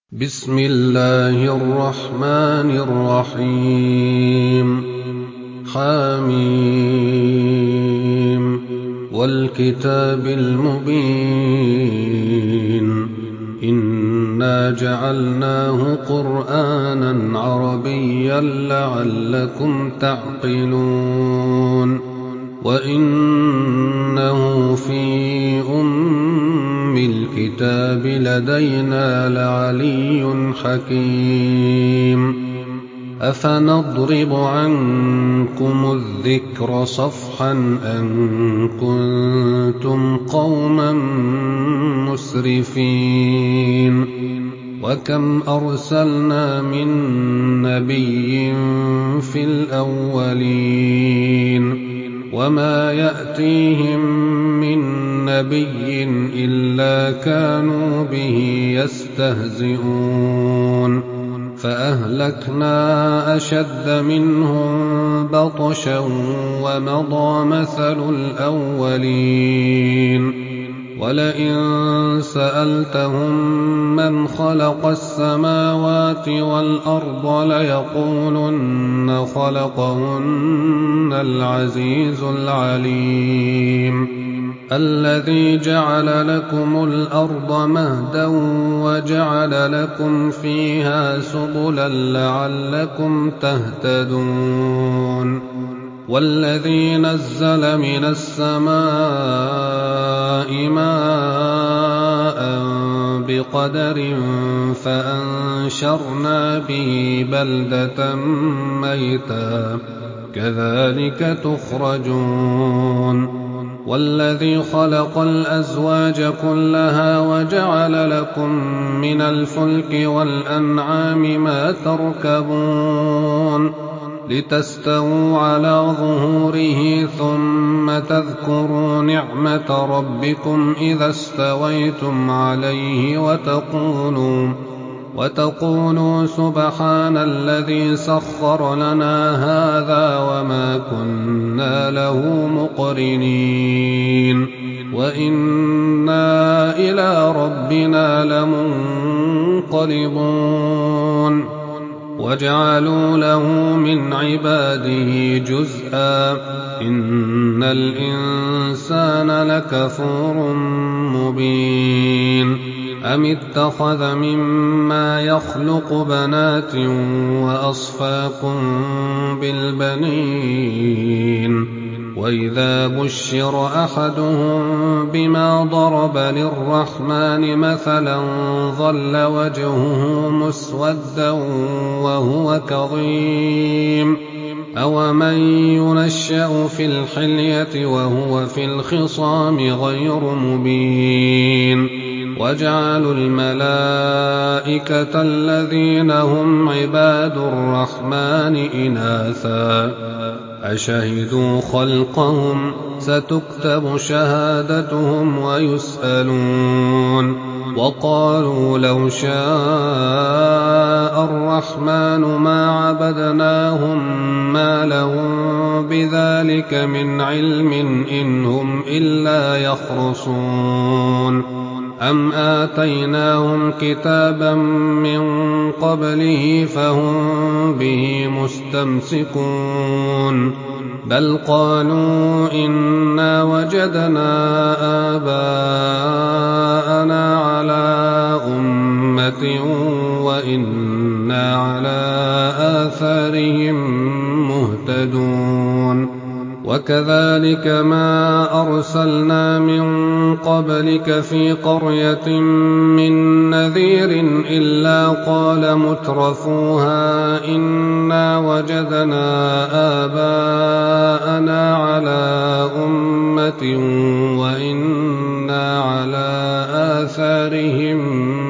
بسم الله الرحمن الرحيم حميم والكتاب المبين إنا جعلناه قرآنا عربيا لعلكم تعقلون وإنه في الكتاب لدينا لعلي حكيم أفنضرب عنكم الذكر صفحا أن كنتم قوما مسرفين وكم أرسلنا من نبي في الأولين وما يأتيهم من نبي إلا كانوا به يستهزئون فأهلكنا أشد منهم بطشا ومضى مثل الأولين ولئن سألتهم من خلق السماوات والأرض ليقولن خلقهن العزيز العليم الذي جعل لكم الأرض مهدا وجعل لكم فيها سبلا لعلكم تهتدون والذي نزل من السماء ماء بقدر فأنشرنا به بلدة ميتا كذلك تخرجون والذي خلق الأزواج كلها وجعل لكم من الفلك والأنعام ما تركبون لتستووا على ظهوره ثم تذكروا نعمة ربكم إذا استويتم عليه وتقولوا سبحان الذي سخر لنا هذا وما كنا له مقرنين وإنا إلى ربنا لمنقلبون وجعلوا له من عباده جزءا إن الإنسان لكفور مبين أم اتخذ مما يخلق بنات وأصفاكم بالبنين وإذا بشر أحدهم بما ضرب للرحمن مثلا ظل وجهه مسودا وهو كظيم أومن ينشأ في الحلية وهو في الخصام غير مبين وجعلوا الملائكة الذين هم عباد الرحمن إناثا أشهدوا خلقهم ستكتب شهادتهم ويسألون وقالوا لو شاء الرحمن ما عبدناهم ما لهم بذلك من علم إن هم إلا يخرصون أم آتيناهم كتابا من قبله فهم به مستمسكون بل قالوا إنا وجدنا آباءنا على أمة وإنا على آثارهم مهتدون وكذلك ما أرسلنا من قبلك في قرية من نذير إلا قال مترفوها إنا وجدنا آباءنا على أمة وإنا على آثارهم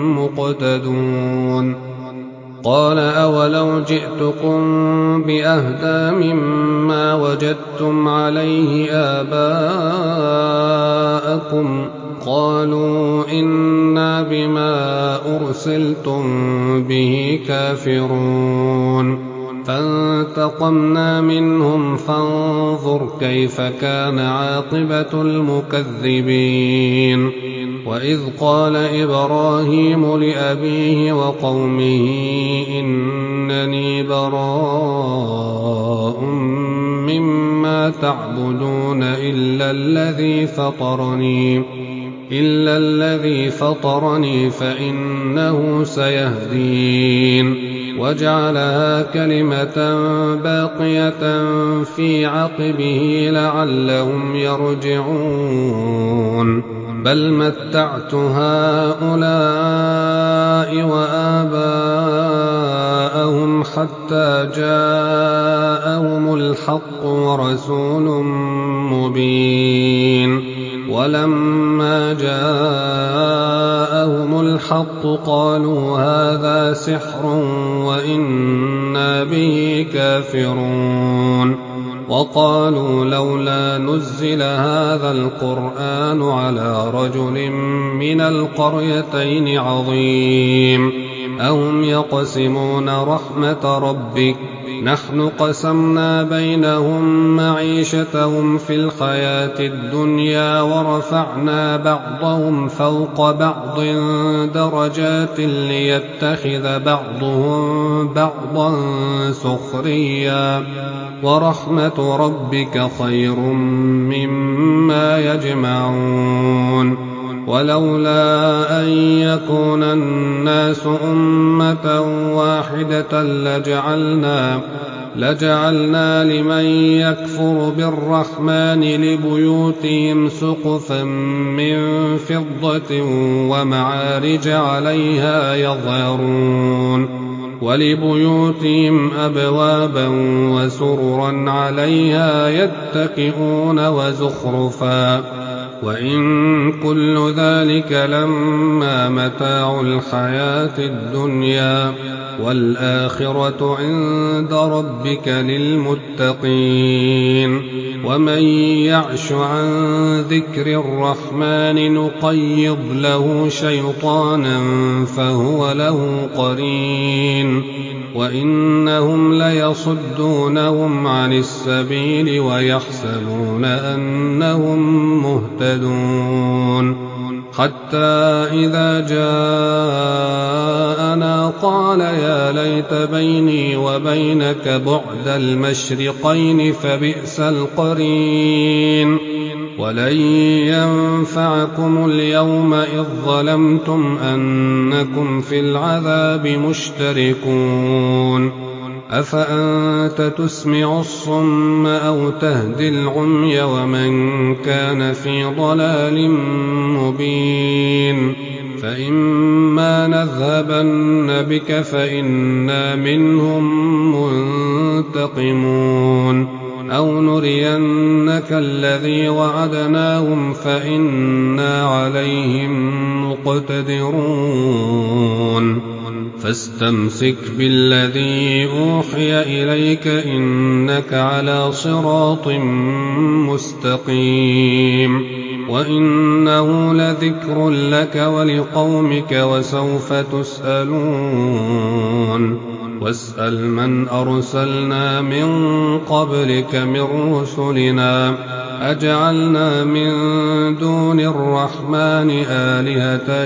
مقتدون قال أولو جئتكم بأهدى مما وجدتم عليه آباءكم قالوا إنا بما أرسلتم به كافرون فانتقمنا منهم فانظر كيف كان عاقبة المكذبين. وإذ قال إبراهيم لأبيه وقومه إنني براء مما تعبدون إلا الذي فطرني فإنه سيهدين. وجعلها كلمة باقية في عقبه لعلهم يرجعون. بل متعت هؤلاء وآباءهم حتى جاءهم الحق ورسول مبين. ولما جاءهم الحق قالوا هذا سحر وإنا به كافرون. وقالوا لولا نزل هذا القرآن على رجل من القريتين عظيم. أهم يقسمون رحمة ربك نحن قسمنا بينهم معيشتهم في الحياة الدنيا ورفعنا بعضهم فوق بعض درجات ليتخذ بعضهم بعضا سخريا ورحمة ربك خير مما يجمعون. ولولا أن يكون الناس أمة واحدة لجعلنا لمن يكفر بالرحمن لبيوتهم سقفا من فضة ومعارج عليها يظهرون ولبيوتهم أبوابا وسررا عليها يتكئون وزخرفا. وإن كل ذلك لما متاع الحياة الدنيا والآخرة عند ربك للمتقين. ومن يعش عن ذكر الرحمن نقيض له شيطانا فهو له قرين وإنهم ليصدونهم عن السبيل ويحسبون أنهم مهتدون. حتى إذا جاءنا قال يا ليت بيني وبينك بعد المشرقين فبئس القرين. ولن ينفعكم اليوم إذ ظلمتم أنكم في العذاب مشتركون. أفأنت تسمع الصم أو تهدي العمي ومن كان في ضلال مبين. فإما نذهبن بك فإنا منهم منتقمون أو نرينك الذي وعدناهم فإنا عليهم مقتدرون. فاستمسك بالذي أوحي إليك إنك على صراط مستقيم. وإنه لذكر لك ولقومك وسوف تسألون. واسأل من أرسلنا من قبلك من رسلنا أجعلنا من دون الرحمن آلهة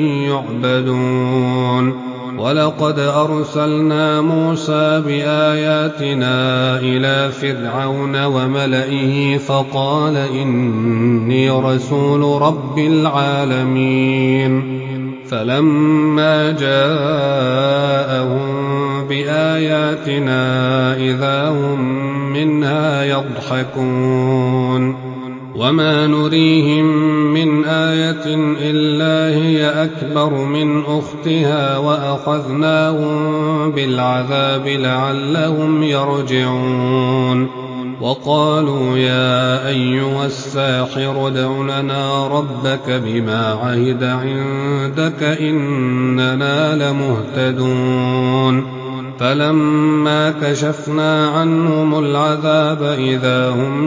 يعبدون. ولقد أرسلنا موسى بآياتنا إلى فرعون وملئه فقال إني رسول رب العالمين. فلما جاءهم بآياتنا إذا هم منها يضحكون. وما نريهم من آية إلا هي أكبر من أختها وأخذناهم بالعذاب لعلهم يرجعون. وقالوا يا أيها الساحر ادع لنا ربك بما عهد عندك إننا لمهتدون. فلما كشفنا عنهم العذاب إذا هم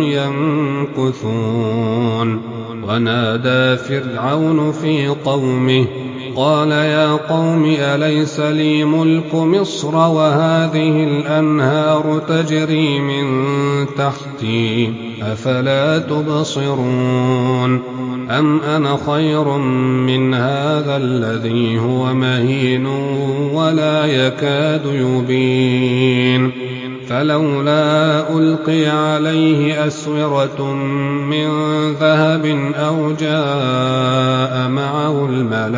ينكثون. ونادى فرعون في قومه قال يا قوم أليس لي ملك مصر وهذه الأنهار تجري من تحتي أفلا تبصرون أم أنا خير من هذا الذي هو مهين ولا يكاد يبين فلولا ألقي عليه أسورة من ذهب أو جاء معه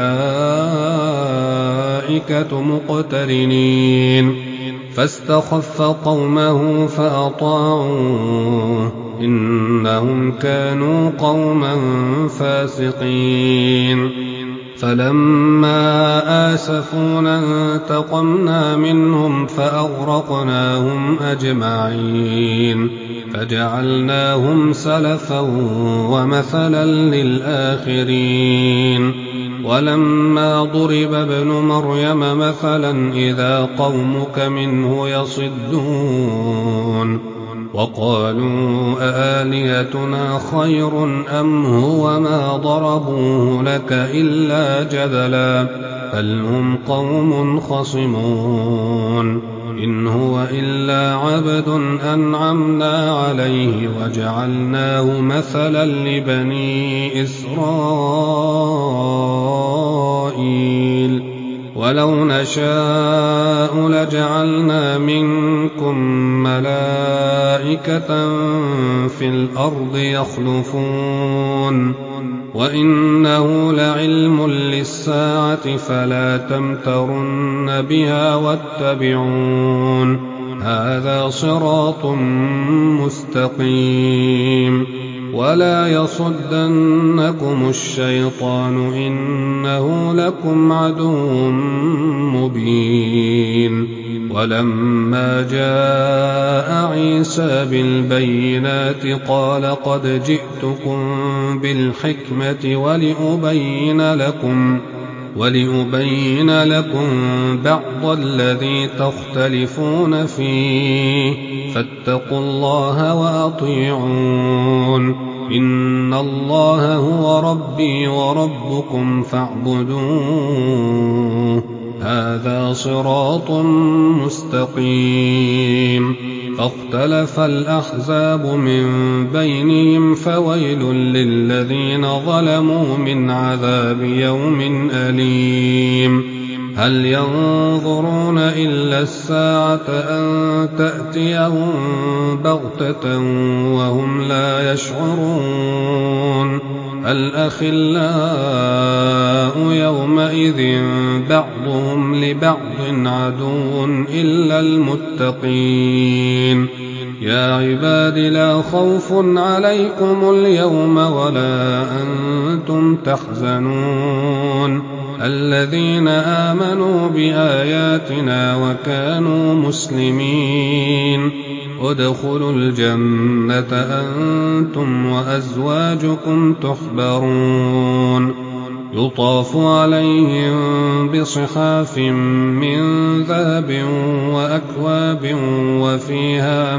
الملائكة مقترنين فاستخف قومه فأطاعوه إنهم كانوا قوما فاسقين فلما آسفونا انتقمنا منهم فأغرقناهم أجمعين فجعلناهم سلفا ومثلا للآخرين ولما ضرب ابن مريم مثلا إذا قومك منه يصدون وقالوا أآلهتنا خير أم هو ما ضربوه لك إلا جدلا بل هم قوم خصمون إن هو إلا عبد أنعمنا عليه وجعلناه مثلا لبني إسرائيل ولو نشاء لجعلنا منكم ملائكة في الأرض يخلفون وإنه لعلم للساعة فلا تمترن بها واتبعون هذا صراط مستقيم ولا يصدنكم الشيطان إنه لكم عدو مبين ولما جاء عيسى بالبينات قال قد جئتكم بالحكمة ولأبين لكم بعض الذي تختلفون فيه فاتقوا الله وأطيعون إن الله هو ربي وربكم فاعبدوه هذا صراط مستقيم فاختلف الأحزاب من بينهم فويل للذين ظلموا من عذاب يوم أليم هل ينظرون إلا الساعة أن تأتيهم بغتة وهم لا يشعرون الأخلاء يومئذ بعضهم لبعض عدو إلا المتقين يا عباد لا خوف عليكم اليوم ولا أنتم تحزنون الذين آمنوا بآياتنا وكانوا مسلمين ادخلوا الجنة أنتم وأزواجكم تحبرون يطاف عليهم بصحاف من ذهب وأكواب وفيها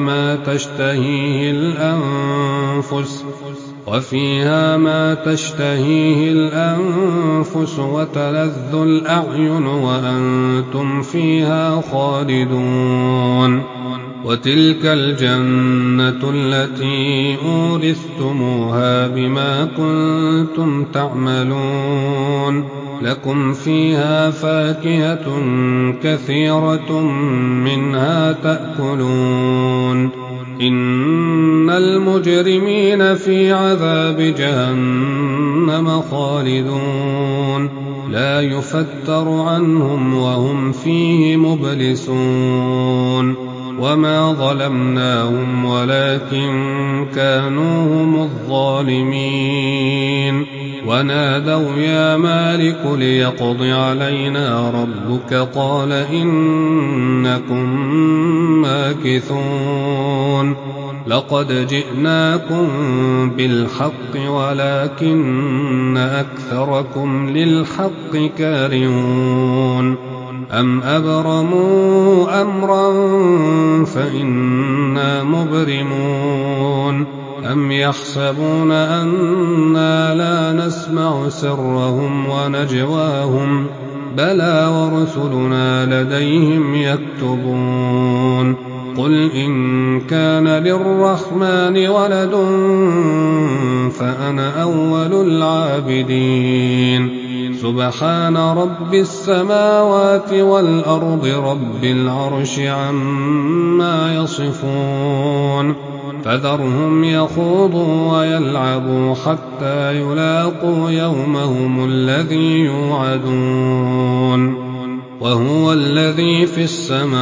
ما تشتهيه الأنفس وتلذ الأعين وأنتم فيها خالدون وتلك الجنة التي أورثتموها بما كنتم تعملون لكم فيها فاكهة كثيرة منها تأكلون إن المجرمين في عذاب جهنم خالدون لا يفتر عنهم وهم فيه مبلسون وما ظلمناهم ولكن كانوا هم الظالمين ونادوا يا مالك ليقض علينا ربك قال إنكم ماكثون لقد جئناكم بالحق ولكن أكثركم للحق كارهون أم أبرموا أمرا فإنا مبرمون أم يحسبون أنا لا نسمع سرهم ونجواهم بلى ورسلنا لديهم يكتبون قل إن كان للرحمن ولد فأنا أول العابدين سبحان رب السماوات والأرض رب العرش عما يصفون فذرهم يخوضوا ويلعبوا حتى يلاقوا يومهم الذي يوعدون وهو الذي في السماء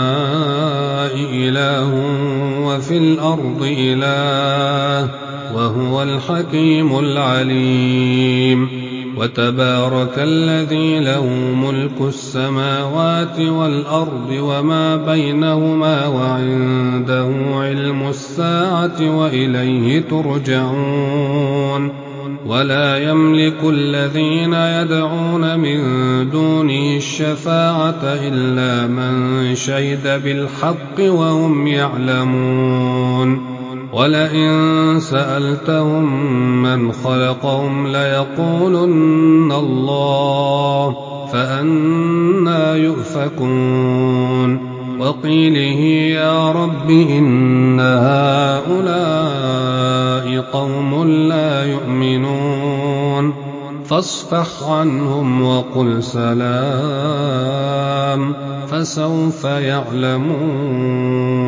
إله وفي الأرض إله وهو الحكيم العليم وتبارك الذي له ملك السماوات والأرض وما بينهما وعنده علم الساعة وإليه ترجعون ولا يملك الذين يدعون من دونه الشفاعة إلا من شهد بالحق وهم يعلمون ولئن سألتهم من خلقهم ليقولن الله فأنى يؤفكون وقيله يا رب إن هؤلاء قوم لا يؤمنون فاصفح عنهم وقل سلام فسوف يعلمون